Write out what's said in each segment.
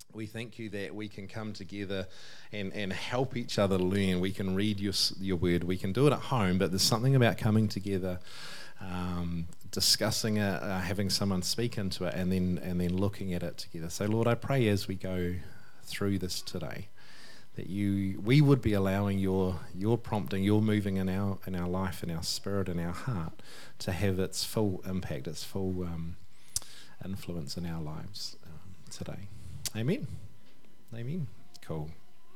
We thank you that we can come together and help each other learn. We can read your word. We can do it at home, but there's something about coming together, discussing it, having someone speak into it, and then looking at it together. So, Lord, I pray as we go through this today, that we would be allowing your prompting, your moving in our life, in our spirit, in our heart, to have its full impact, its full influence in our lives today. Amen. Amen. Cool.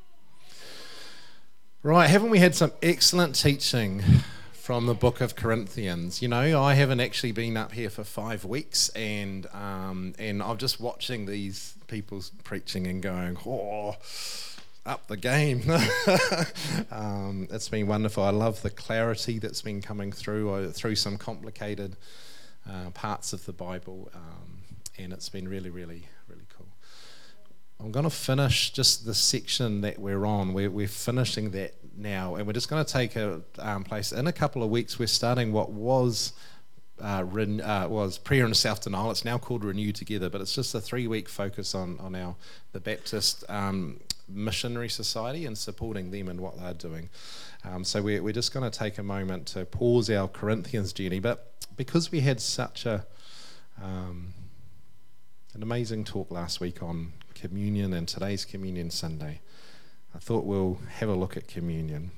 Right, haven't we had some excellent teaching from the book of Corinthians? You know, I haven't actually been up here for 5 weeks, and I'm just watching these people preaching and going, oh, up the game. It's been wonderful. I love the clarity that's been coming through some complicated parts of the Bible, and it's been really, really, really cool. I'm going to finish just the section that we're on. We're finishing that now, and we're just going to take a place. In a couple of weeks, we're starting what was prayer and self-denial. It's now called Renew Together, but it's just a 3-week focus on the Baptist Missionary Society and supporting them in what they're doing. So we're just going to take a moment to pause our Corinthians journey, but because we had such an amazing talk last week on communion and today's Communion Sunday, I thought we'll have a look at communion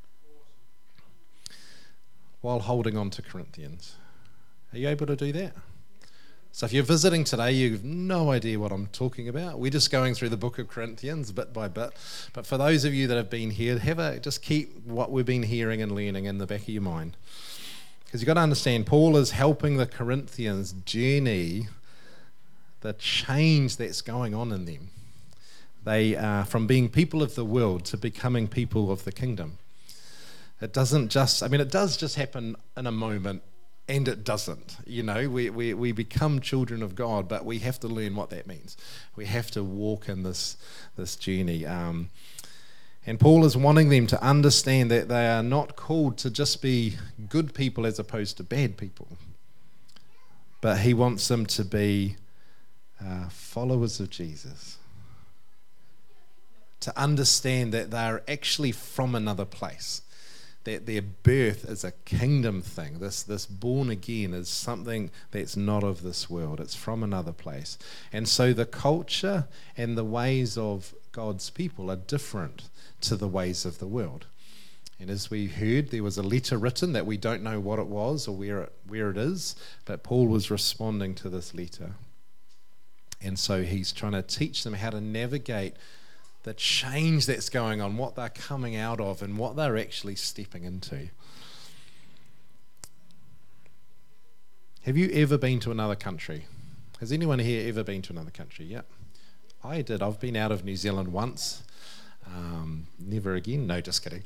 while holding on to Corinthians. Are you able to do that? So if you're visiting today, you have no idea what I'm talking about. We're just going through the book of Corinthians bit by bit. But for those of you that have been here, just keep what we've been hearing and learning in the back of your mind. Because you've got to understand, Paul is helping the Corinthians journey the change that's going on in them. They are from being people of the world to becoming people of the kingdom. It does just happen in a moment, and it doesn't. You know, we become children of God, but we have to learn what that means. We have to walk in this journey. And Paul is wanting them to understand that they are not called to just be good people as opposed to bad people, but he wants them to be followers of Jesus, to understand that they are actually from another place, that their birth is a kingdom thing. This born again is something that's not of this world. It's from another place. And so the culture and the ways of God's people are different to the ways of the world. And as we heard, there was a letter written that we don't know what it was or where it is, but Paul was responding to this letter. And so he's trying to teach them how to navigate the change that's going on, what they're coming out of, and what they're actually stepping into. Have you ever been to another country? Has anyone here ever been to another country? Yeah. I did. I've been out of New Zealand once. Never again. No, just kidding.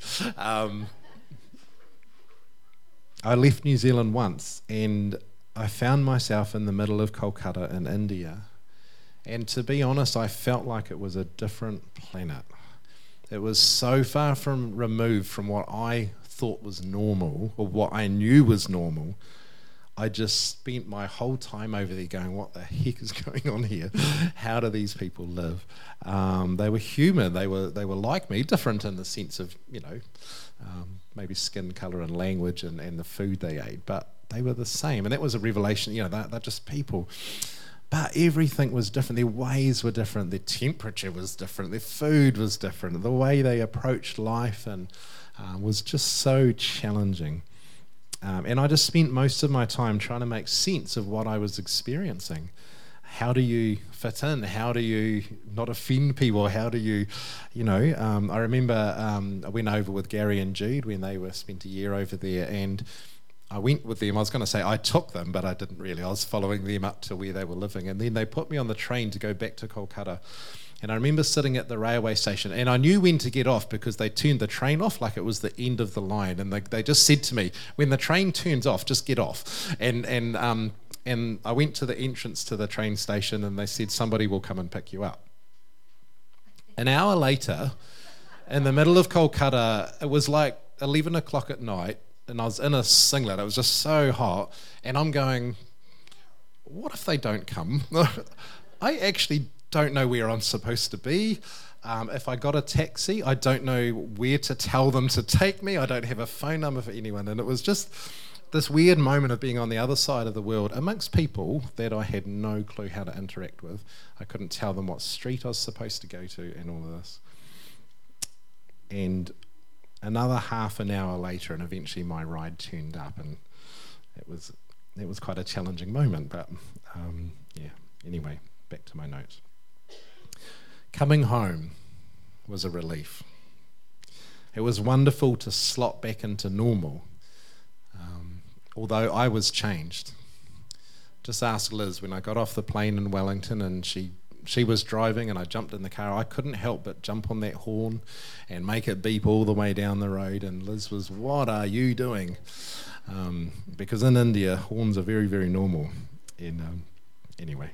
I left New Zealand once, and I found myself in the middle of Kolkata in India. And to be honest, I felt like it was a different planet. It was so far removed from what I thought was normal, or what I knew was normal. I just spent my whole time over there going, what the heck is going on here? How do these people live? They were human. They were like me, different in the sense of, maybe skin colour and language and the food they ate, but they were the same. And that was a revelation. They're just people. But everything was different. Their ways were different. Their temperature was different. Their food was different. The way they approached life and was just so challenging. And I just spent most of my time trying to make sense of what I was experiencing. How do you fit in? How do you not offend people? How do you, I remember I went over with Gary and Jude when they spent a year over there, and I went with them. I was going to say I took them, but I didn't really. I was following them up to where they were living. And then they put me on the train to go back to Kolkata. And I remember sitting at the railway station, and I knew when to get off because they turned the train off like it was the end of the line. And they just said to me, when the train turns off, just get off. And I went to the entrance to the train station, and they said, somebody will come and pick you up. An hour later, in the middle of Kolkata, it was like 11 o'clock at night, and I was in a singlet. It was just so hot, and I'm going, what if they don't come? I actually don't know where I'm supposed to be. If I got a taxi, I don't know where to tell them to take me. I don't have a phone number for anyone. And it was just this weird moment of being on the other side of the world amongst people that I had no clue how to interact with. I couldn't tell them what street I was supposed to go to and all of this. And another half an hour later, and eventually my ride turned up, and it was quite a challenging moment. But anyway, back to my notes. Coming home was a relief. It was wonderful to slot back into normal, although I was changed. Just ask Liz. When I got off the plane in Wellington and she was driving and I jumped in the car, I couldn't help but jump on that horn and make it beep all the way down the road, and Liz was, "What are you doing?" Because in India, horns are very, very normal. And anyway.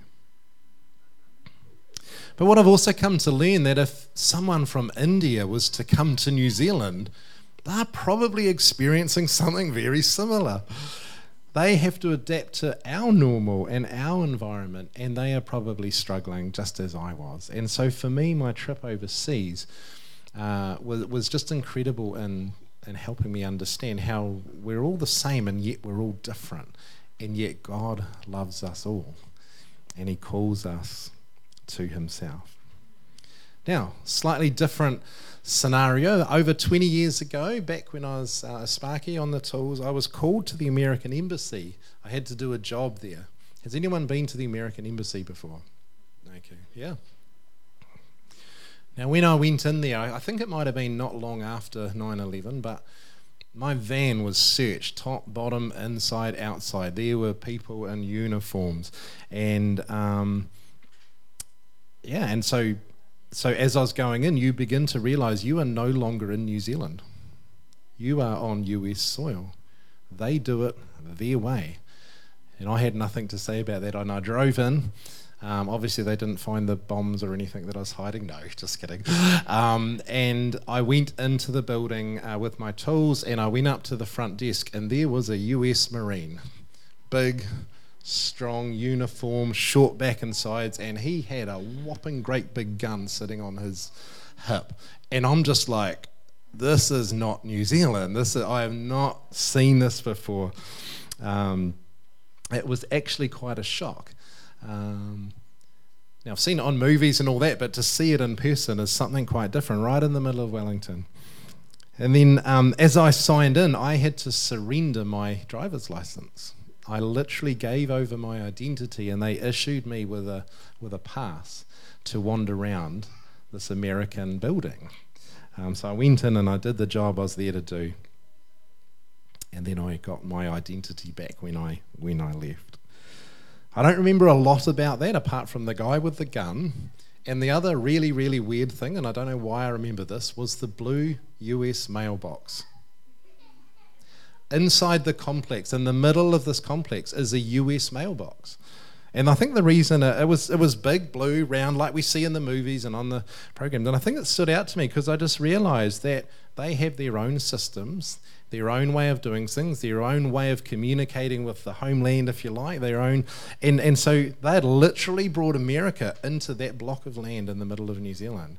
But what I've also come to learn, that if someone from India was to come to New Zealand, they're probably experiencing something very similar. They have to adapt to our normal and our environment, and they are probably struggling just as I was. And so for me, my trip overseas was just incredible in helping me understand how we're all the same and yet we're all different. And yet God loves us all, and he calls us to himself. Now, slightly different scenario. Over 20 years ago, back when I was a Sparky on the tools, I was called to the American Embassy. I had to do a job there. Has anyone been to the American Embassy before? Okay, yeah. Now, when I went in there, I think it might have been not long after 9/11, but my van was searched, top, bottom, inside, outside. There were people in uniforms, and and so as I was going in, you begin to realise you are no longer in New Zealand. You are on US soil. They do it their way. And I had nothing to say about that. And I drove in. Obviously, they didn't find the bombs or anything that I was hiding. No, just kidding. And I went into the building with my tools, and I went up to the front desk, and there was a US Marine. Big, strong uniform, short back and sides, and he had a whopping great big gun sitting on his hip. And I'm just like, this is not New Zealand. I have not seen this before. It was actually quite a shock. Now, I've seen it on movies and all that, but to see it in person is something quite different, right in the middle of Wellington. And then as I signed in, I had to surrender my driver's license. I literally gave over my identity, and they issued me with a pass to wander around this American building. So I went in and I did the job I was there to do, and then I got my identity back when I left. I don't remember a lot about that apart from the guy with the gun, and the other really, really weird thing, and I don't know why I remember this, was the blue US mailbox. Inside the complex, in the middle of this complex, is a US mailbox. And I think the reason it was big, blue, round, like we see in the movies and on the programs. And I think it stood out to me because I just realised that they have their own systems, their own way of doing things, their own way of communicating with the homeland, if you like, their own. And so they had literally brought America into that block of land in the middle of New Zealand.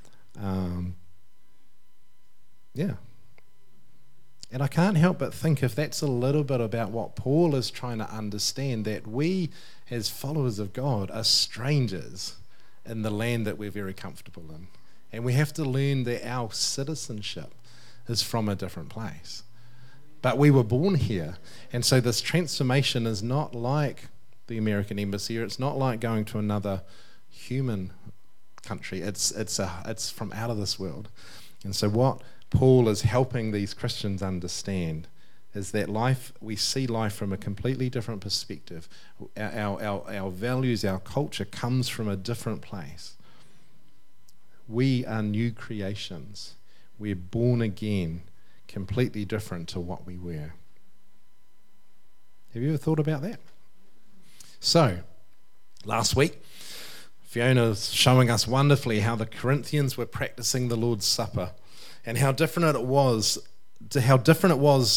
Yeah. And I can't help but think if that's a little bit about what Paul is trying to understand, that we as followers of God are strangers in the land that we're very comfortable in. And we have to learn that our citizenship is from a different place. But we were born here. And so this transformation is not like the American Embassy, or it's not like going to another human country. It's from out of this world. And so what Paul is helping these Christians understand is that we see life from a completely different perspective. Our values, our culture comes from a different place. We are new creations. We're born again, completely different to what we were. Have you ever thought about that? So, last week, Fiona was showing us wonderfully how the Corinthians were practicing the Lord's Supper, and how different it was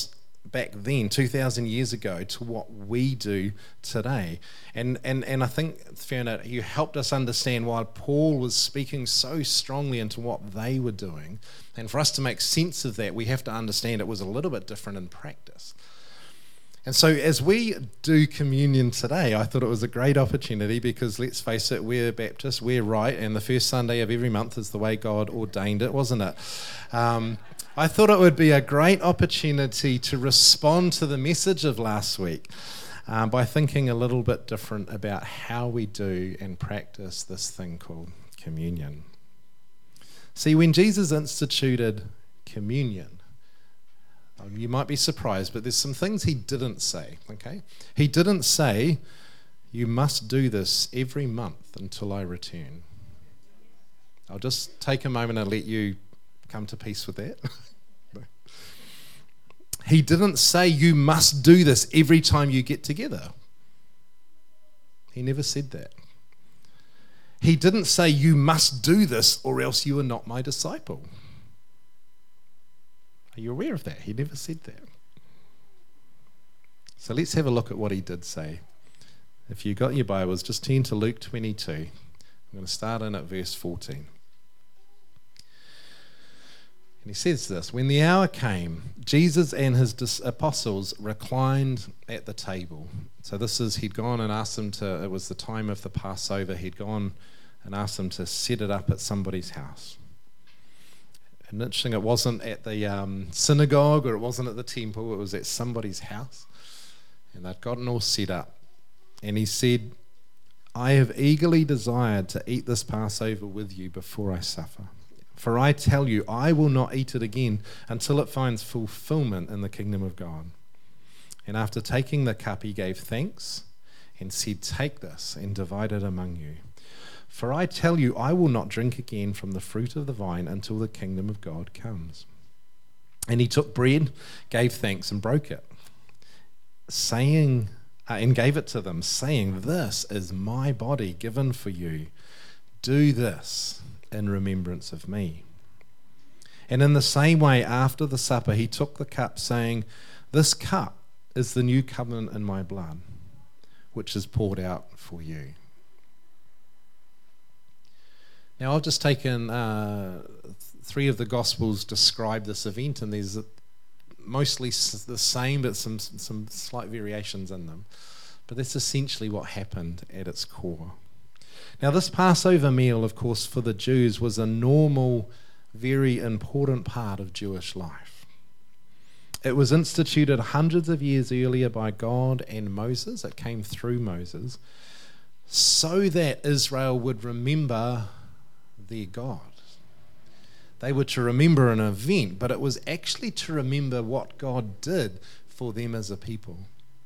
back then, 2,000 years ago, to what we do today. And I think, Fiona, you helped us understand why Paul was speaking so strongly into what they were doing. And for us to make sense of that, we have to understand it was a little bit different in practice. And so as we do communion today, I thought it was a great opportunity because, let's face it, we're Baptists, we're right, and the first Sunday of every month is the way God ordained it, wasn't it? I thought it would be a great opportunity to respond to the message of last week by thinking a little bit different about how we do and practice this thing called communion. See, when Jesus instituted communion, you might be surprised, but there's some things he didn't say, okay? He didn't say, you must do this every month until I return. I'll just take a moment and let you come to peace with that. He didn't say, you must do this every time you get together. He never said that. He didn't say, you must do this or else you are not my disciple. Are you aware of that? He never said that. So let's have a look at what he did say. If you got your Bibles, just turn to Luke 22. I'm going to start in at verse 14. And he says this, when the hour came, Jesus and his apostles reclined at the table. So this is, he'd gone and asked them to, it was the time of the Passover, he'd gone and asked them to set it up at somebody's house. And interesting, it wasn't at the synagogue or it wasn't at the temple, it was at somebody's house. And they'd gotten all set up. And he said, I have eagerly desired to eat this Passover with you before I suffer. For I tell you, I will not eat it again until it finds fulfillment in the kingdom of God. And after taking the cup, he gave thanks and said, take this and divide it among you. For I tell you, I will not drink again from the fruit of the vine until the kingdom of God comes. And he took bread, gave thanks, and broke it, saying, and gave it to them, saying, this is my body given for you. Do this in remembrance of me. And in the same way, after the supper, he took the cup, saying, this cup is the new covenant in my blood, which is poured out for you. Now, I've just taken 3 of the Gospels describe this event, and there's mostly the same, but some slight variations in them. But that's essentially what happened at its core. Now, this Passover meal, of course, for the Jews was a normal, very important part of Jewish life. It was instituted hundreds of years earlier by God and Moses. It came through Moses, so that Israel would remember their God. They were to remember an event, but it was actually to remember what God did for them as a people.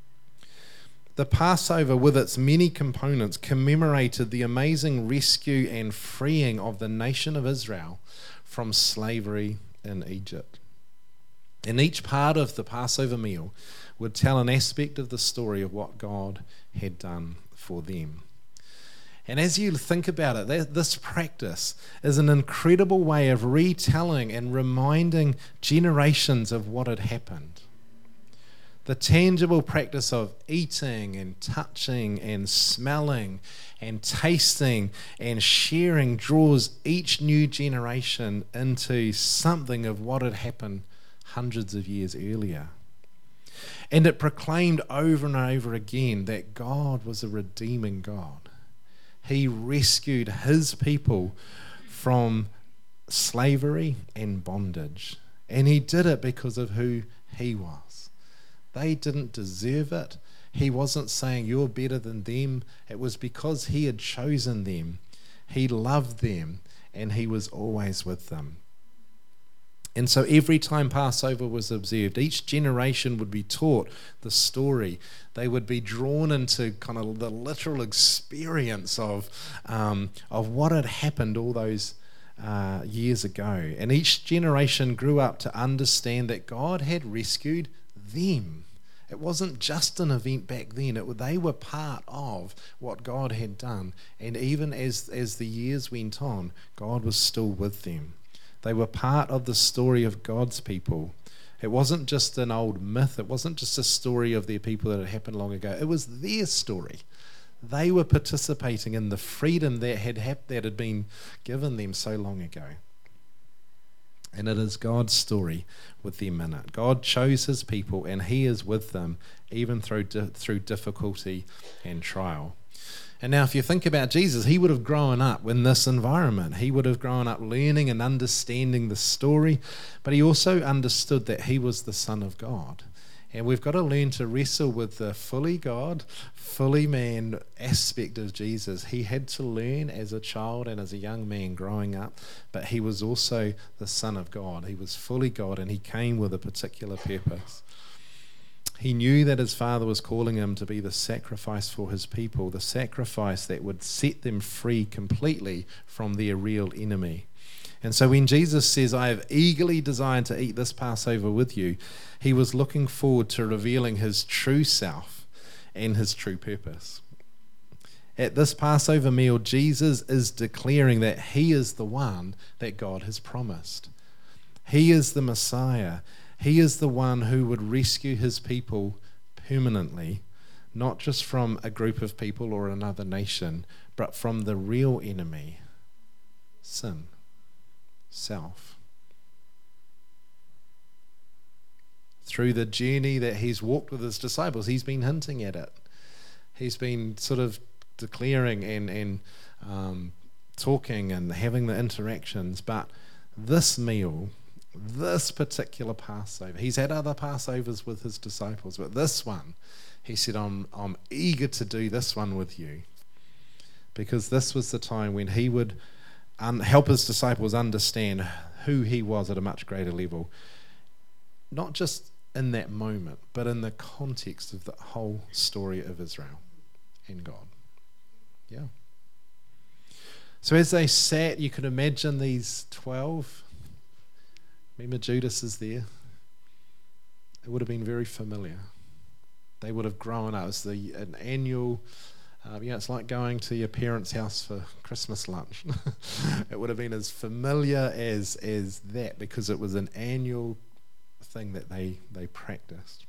The Passover, with its many components, commemorated the amazing rescue and freeing of the nation of Israel from slavery in Egypt. And each part of the Passover meal would tell an aspect of the story of what God had done for them. And as you think about it, this practice is an incredible way of retelling and reminding generations of what had happened. The tangible practice of eating and touching and smelling and tasting and sharing draws each new generation into something of what had happened hundreds of years earlier. And it proclaimed over and over again that God was a redeeming God. He rescued his people from slavery and bondage. And he did it because of who he was. They didn't deserve it. He wasn't saying you're better than them. It was because he had chosen them. He loved them and he was always with them. And so every time Passover was observed, each generation would be taught the story. They would be drawn into kind of the literal experience of what had happened all those years ago. And each generation grew up to understand that God had rescued them. It wasn't just an event back then. They were part of what God had done. And even as the years went on, God was still with them. They were part of the story of God's people It wasn't just an old myth. It wasn't just a story of the people that had happened long ago. It was their story. They were participating in the freedom that had been given them so long ago. And it is God's story with them in it. God chose his people and he is with them even through difficulty and trial. And now if you think about Jesus, he would have grown up in this environment. He would have grown up learning and understanding the story, but he also understood that he was the Son of God. And we've got to learn to wrestle with the fully God, fully man aspect of Jesus. He had to learn as a child and as a young man growing up, but he was also the Son of God. He was fully God and he came with a particular purpose. He knew that his Father was calling him to be the sacrifice for his people, the sacrifice that would set them free completely from their real enemy. And so when Jesus says, I have eagerly desired to eat this Passover with you, he was looking forward to revealing his true self and his true purpose. At this Passover meal, Jesus is declaring that he is the one that God has promised. He is the Messiah. He is the one who would rescue his people permanently, not just from a group of people or another nation, but from the real enemy, sin, self. Through the journey that he's walked with his disciples, he's been hinting at it. He's been sort of declaring and talking and having the interactions, but this meal, this particular Passover, he's had other Passovers with his disciples, but this one, he said, I'm eager to do this one with you, because this was the time when he would help his disciples understand who he was at a much greater level, not just in that moment, but in the context of the whole story of Israel and God. Yeah. So as they sat, you could imagine these 12. Remember Judas is there. It would have been very familiar. They would have grown up. It was an annual, it's like going to your parents' house for Christmas lunch. It would have been as familiar as that, because it was an annual thing that they practiced.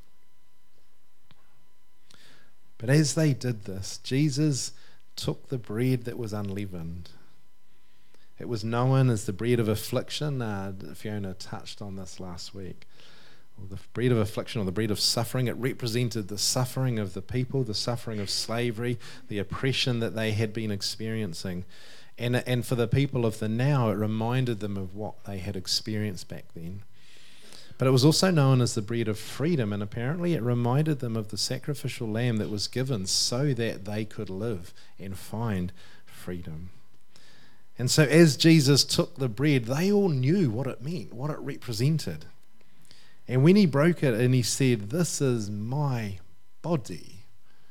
But as they did this, Jesus took the bread that was unleavened. It was known as the bread of affliction. Fiona touched on this last week. Well, the bread of affliction, or the bread of suffering, it represented the suffering of the people, the suffering of slavery, the oppression that they had been experiencing. And for the people of the now, it reminded them of what they had experienced back then. But it was also known as the bread of freedom, and apparently it reminded them of the sacrificial lamb that was given so that they could live and find freedom. And so as Jesus took the bread, they all knew what it meant, what it represented. And when he broke it and he said, "This is my body,"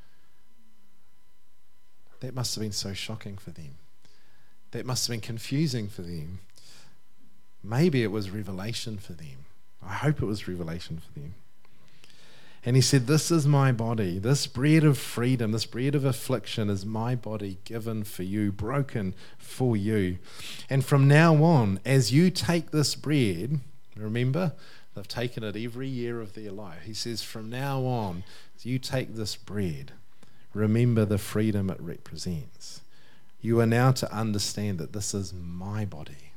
that must have been so shocking for them. That must have been confusing for them. Maybe it was revelation for them. I hope it was revelation for them. And he said, "This is my body. This bread of freedom, this bread of affliction is my body given for you, broken for you. And from now on, as you take this bread," remember, they've taken it every year of their life. He says, "From now on, as you take this bread, remember the freedom it represents. You are now to understand that this is my body.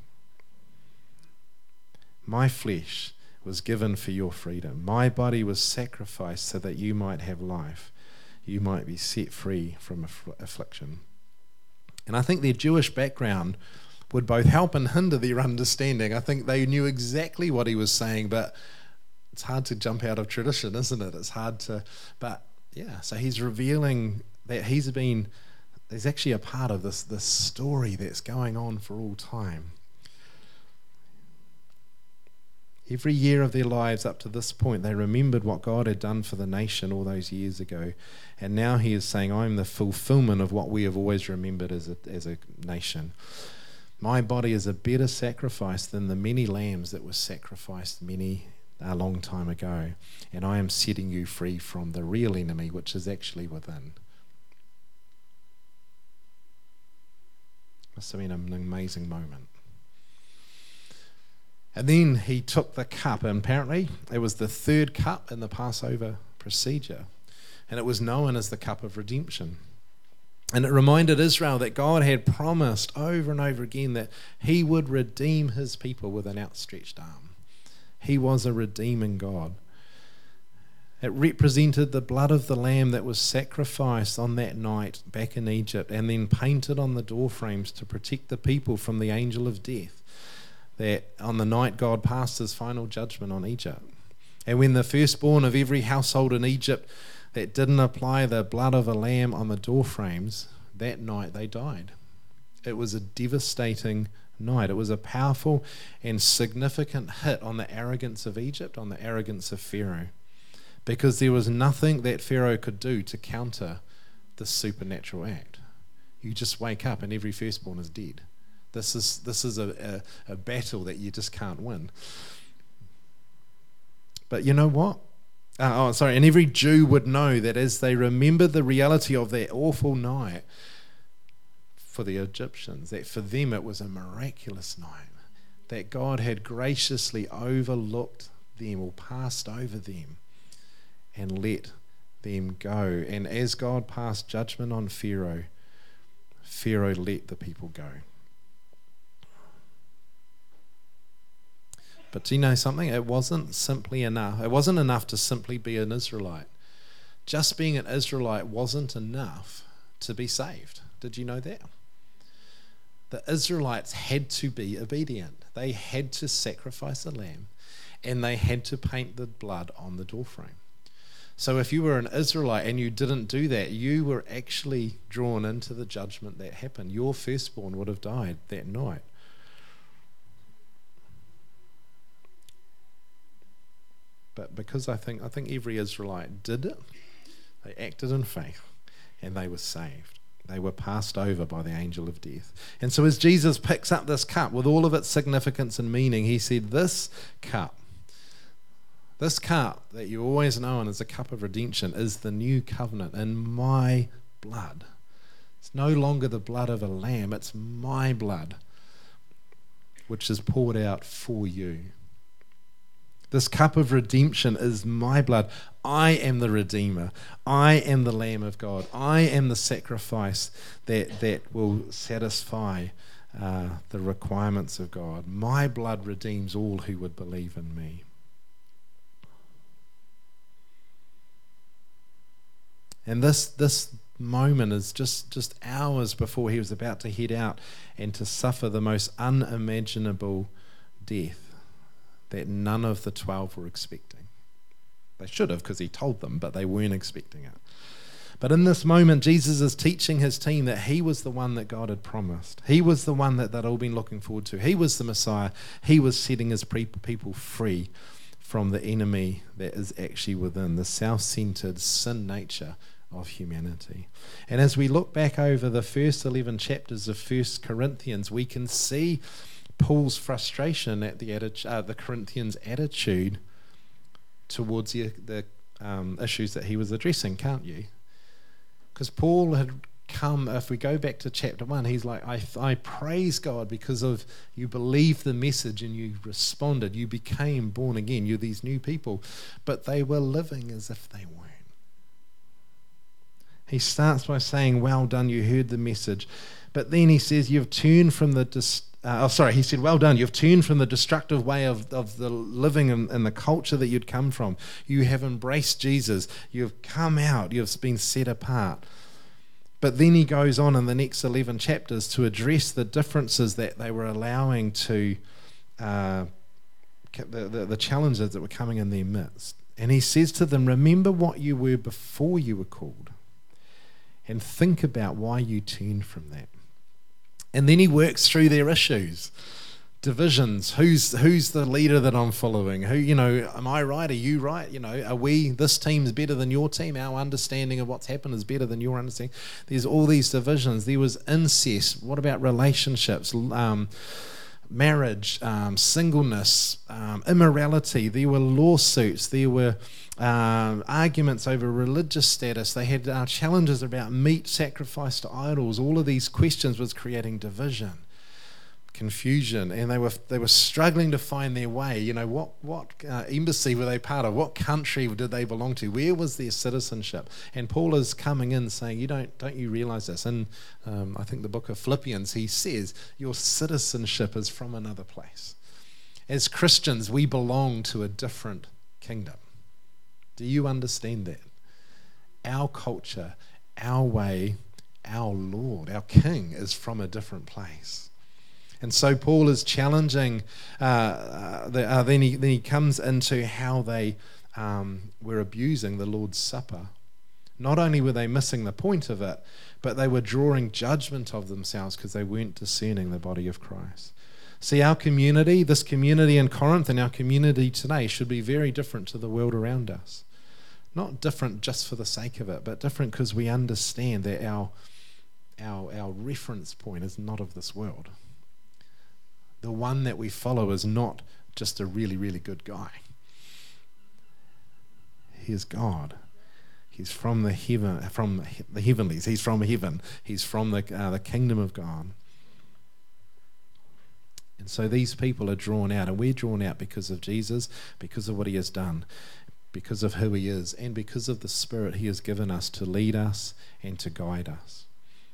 My flesh was given for your freedom. My body was sacrificed so that you might have life. You might be set free from affliction." And I think their Jewish background would both help and hinder their understanding. I think they knew exactly what he was saying, but it's hard to jump out of tradition, isn't it? It's hard to, but yeah, so he's revealing that he's actually a part of this story that's going on for all time. Every year of their lives up to this point, they remembered what God had done for the nation all those years ago. And now he is saying, "I'm the fulfillment of what we have always remembered as a nation. My body is a better sacrifice than the many lambs that were sacrificed a long time ago. And I am setting you free from the real enemy, which is actually within." Must have been an amazing moment. And then he took the cup, and apparently it was the third cup in the Passover procedure, and it was known as the cup of redemption. And it reminded Israel that God had promised over and over again that he would redeem his people with an outstretched arm. He was a redeeming God. It represented the blood of the lamb that was sacrificed on that night back in Egypt and then painted on the doorframes to protect the people from the angel of death, that on the night God passed his final judgment on Egypt. And when the firstborn of every household in Egypt that didn't apply the blood of a lamb on the doorframes, that night they died. It was a devastating night. It was a powerful and significant hit on the arrogance of Egypt, on the arrogance of Pharaoh, because there was nothing that Pharaoh could do to counter this supernatural act. You just wake up and every firstborn is dead. This is a battle that you just can't win. But you know what? And every Jew would know that as they remembered the reality of that awful night for the Egyptians, that for them it was a miraculous night, that God had graciously overlooked them or passed over them and let them go. And as God passed judgment on Pharaoh, Pharaoh let the people go. But do you know something? It wasn't simply enough. It wasn't enough to simply be an Israelite. Just being an Israelite wasn't enough to be saved. Did you know that? The Israelites had to be obedient. They had to sacrifice a lamb and they had to paint the blood on the doorframe. So if you were an Israelite and you didn't do that, you were actually drawn into the judgment that happened. Your firstborn would have died that night. But because I think every Israelite did it, they acted in faith and they were saved. They were passed over by the angel of death. And so as Jesus picks up this cup with all of its significance and meaning, he said, this cup that you always know as a cup of redemption is the new covenant in my blood. It's no longer the blood of a lamb, it's my blood, which is poured out for you. This cup of redemption is my blood. I am the Redeemer. I am the Lamb of God. I am the sacrifice that will satisfy the requirements of God. My blood redeems all who would believe in me. And this moment is just hours before he was about to head out and to suffer the most unimaginable death that none of the 12 were expecting. They should have, because he told them, but they weren't expecting it. But in this moment, Jesus is teaching his team that he was the one that God had promised. He was the one that they'd all been looking forward to. He was the Messiah. He was setting his people free from the enemy that is actually within, the self-centered sin nature of humanity. And as we look back over the first 11 chapters of 1 Corinthians, we can see Paul's frustration at the Corinthians' attitude towards the issues that he was addressing, can't you? Because Paul had come, if we go back to chapter 1, he's like, I praise God because of you believed the message and you responded, you became born again, you're these new people, but they were living as if they weren't. He starts by saying, well done, you heard the message, but then he says, you've turned from he said, well done, you've turned from the destructive way of the living and the culture that you'd come from. You have embraced Jesus. You've come out. You've been set apart. But then he goes on in the next 11 chapters to address the differences that they were allowing to, the challenges that were coming in their midst. And he says to them, remember what you were before you were called, and think about why you turned from that. And then he works through their issues, divisions. Who's the leader that I'm following? Who, am I right? Are you right? Are we, this team's better than your team? Our understanding of what's happened is better than your understanding. There's all these divisions. There was incest. What about relationships? Marriage, singleness, immorality. There were lawsuits. There were arguments over religious status. They had challenges about meat sacrificed to idols. All of these questions was creating division. confusion, and they were struggling to find their way. You know, what embassy were they part of? What country did they belong to? Where was their citizenship? And Paul is coming in saying, don't you realize this? And I think the book of Philippians, he says, your citizenship is from another place. As Christians, we belong to a different kingdom. Do you understand that? Our culture, our way, our Lord, our King is from a different place. And so Paul is challenging, then he comes into how they were abusing the Lord's Supper. Not only were they missing the point of it, but they were drawing judgment of themselves because they weren't discerning the body of Christ. See, our community, this community in Corinth and our community today should be very different to the world around us. Not different just for the sake of it, but different because we understand that our reference point is not of this world. The one that we follow is not just a really, really good guy. He is God. He's from the heavenlies. He's from heaven. He's from the kingdom of God. And so these people are drawn out, and we're drawn out because of Jesus, because of what he has done, because of who he is, and because of the Spirit he has given us to lead us and to guide us.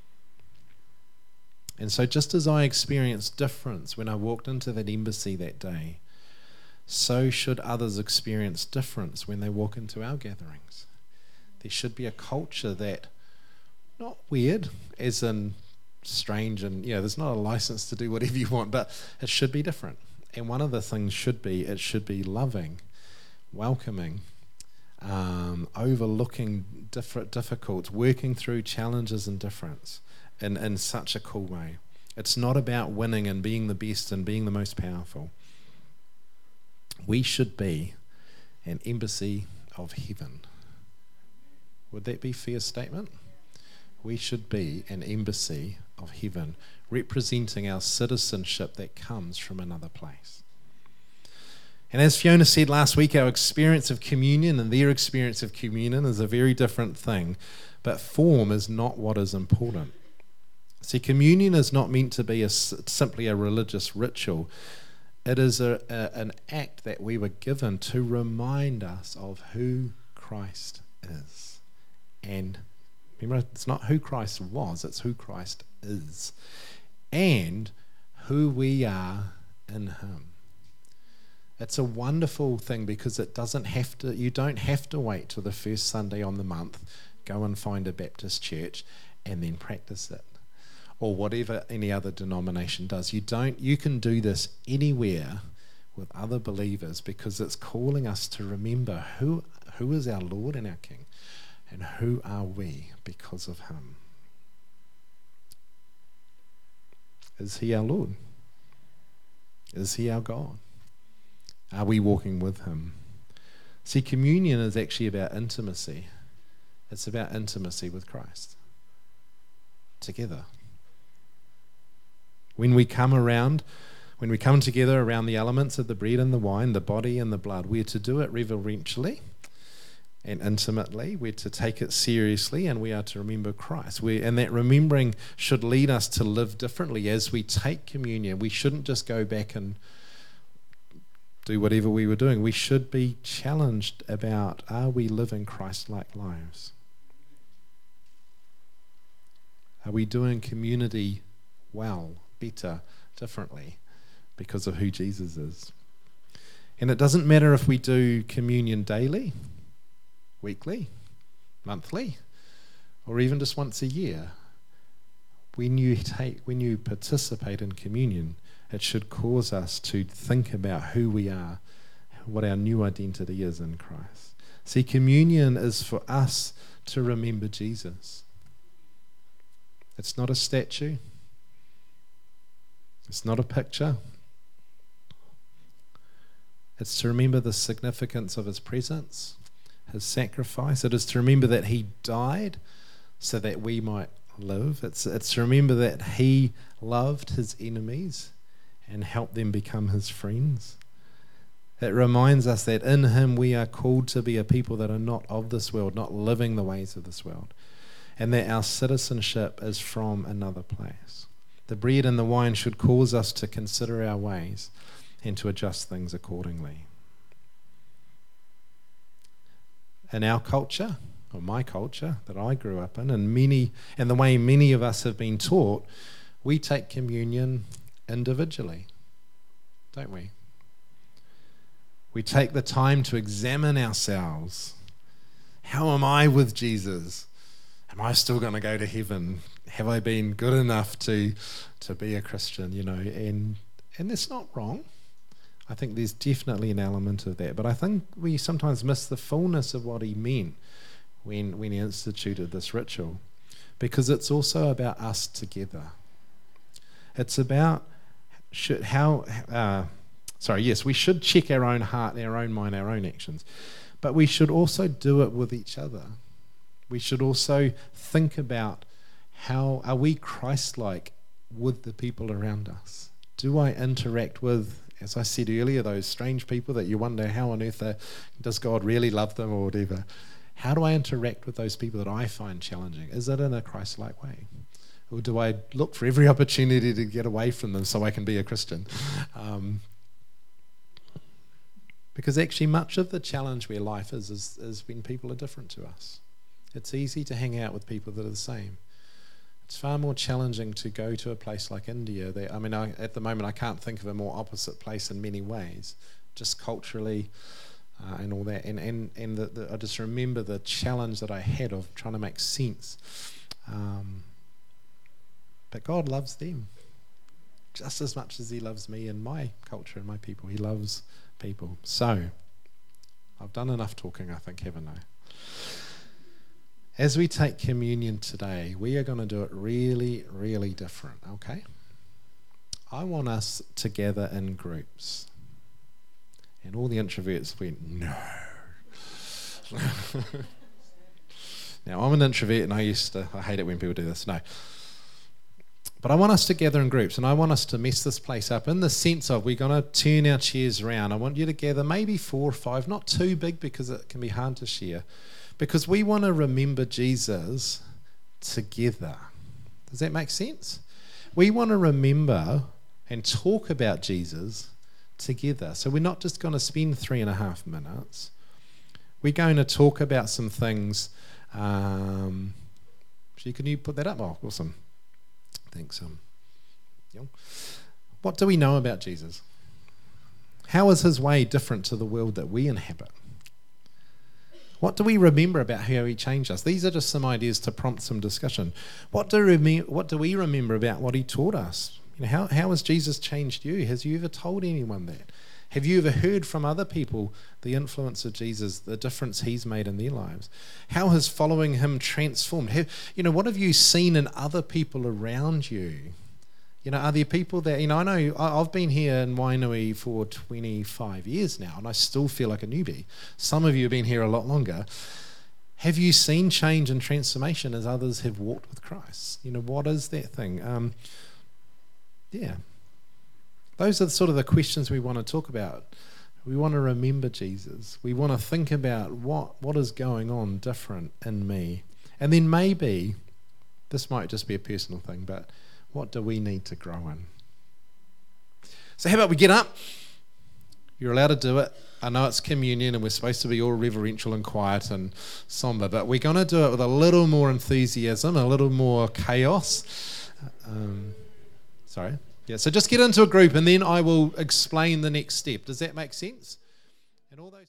And so just as I experienced difference when I walked into that embassy that day, so should others experience difference when they walk into our gatherings. There should be a culture that, not weird, as in strange, and there's not a license to do whatever you want, but it should be different. And one of the things should be loving, welcoming, overlooking difficult, working through challenges and difference in such a cool way. It's not about winning and being the best and being the most powerful. We should be an embassy of heaven. Would that be a fair statement? We should be an embassy of heaven, representing our citizenship that comes from another place. And as Fiona said last week, our experience of communion and their experience of communion is a very different thing, but form is not what is important. See, communion is not meant to be simply a religious ritual. It is an act that we were given to remind us of who Christ is. And remember, it's not who Christ was, it's who Christ is. And who we are in him. It's a wonderful thing because you don't have to wait till the first Sunday on the month, go and find a Baptist church and then practice it. Or whatever any other denomination does. You can do this anywhere with other believers because it's calling us to remember who is our Lord and our King, and who are we because of him. Is he our Lord? Is he our God? Are we walking with him? See, communion is actually about intimacy. It's about intimacy with Christ. Together. When we come together around the elements of the bread and the wine, the body and the blood, we're to do it reverentially and intimately. We're to take it seriously, and we are to remember Christ. And that remembering should lead us to live differently as we take communion. We shouldn't just go back and do whatever we were doing. We should be challenged about, are we living Christ-like lives? Are we doing community well, better, differently because of who Jesus is? And it doesn't matter if we do communion daily, weekly, monthly, or even just once a year. When you participate in communion, it should cause us to think about who we are, what our new identity is in Christ. See, communion is for us to remember Jesus. It's not a statue. It's not a picture. It's to remember the significance of his presence, his sacrifice. It is to remember that he died so that we might live. It's to remember that he loved his enemies and helped them become his friends. It reminds us that in him we are called to be a people that are not of this world, not living the ways of this world, and that our citizenship is from another place. The bread and the wine should cause us to consider our ways and to adjust things accordingly. In our culture, or my culture that I grew up in, and the way many of us have been taught, we take communion individually, don't we? We take the time to examine ourselves. How am I with Jesus? Am I still going to go to heaven? Have I been good enough to be a Christian? And that's not wrong. I think there's definitely an element of that. But I think we sometimes miss the fullness of what he meant when he instituted this ritual, because it's also about us together. It's about we should check our own heart, our own mind, our own actions, but we should also do it with each other. We should also think about how are we Christ-like with the people around us? Do I interact with, as I said earlier, those strange people that you wonder how on earth does God really love them or whatever? How do I interact with those people that I find challenging? Is it in a Christ-like way? Or do I look for every opportunity to get away from them so I can be a Christian? Because actually much of the challenge where life is when people are different to us. It's easy to hang out with people that are the same. It's far more challenging to go to a place like India. At the moment I can't think of a more opposite place in many ways, just culturally and all that. And I just remember the challenge that I had of trying to make sense. But God loves them just as much as he loves me and my culture and my people. He loves people. So, I've done enough talking, I think, haven't I? As we take communion today, we are going to do it really, really different, okay? I want us to gather in groups. And all the introverts went, no. Now, I'm an introvert and I hate it when people do this. No. But I want us to gather in groups, and I want us to mess this place up in the sense of we're going to turn our chairs around. I want you to gather maybe 4 or 5, not too big because it can be hard to share, because we want to remember Jesus together. Does that make sense? We want to remember and talk about Jesus together. So we're not just going to spend 3.5 minutes. We're going to talk about some things. Can you put that up? Oh, awesome. Thanks. What do we know about Jesus? How is his way different to the world that we inhabit? What do we remember about how he changed us? These are just some ideas to prompt some discussion. What do we remember about what he taught us? How has Jesus changed you? Has you ever told anyone that? Have you ever heard from other people the influence of Jesus, the difference he's made in their lives? How has following him transformed? What have you seen in other people around you? Are there people that, I know I've been here in Wainui for 25 years now, and I still feel like a newbie. Some of you have been here a lot longer. Have you seen change and transformation as others have walked with Christ? What is that thing? Those are sort of the questions we want to talk about. We want to remember Jesus. We want to think about what is going on different in me. And then maybe, this might just be a personal thing, but what do we need to grow in? So how about we get up? You're allowed to do it. I know it's communion and we're supposed to be all reverential and quiet and somber, but we're going to do it with a little more enthusiasm, a little more chaos. So just get into a group and then I will explain the next step. Does that make sense? And all those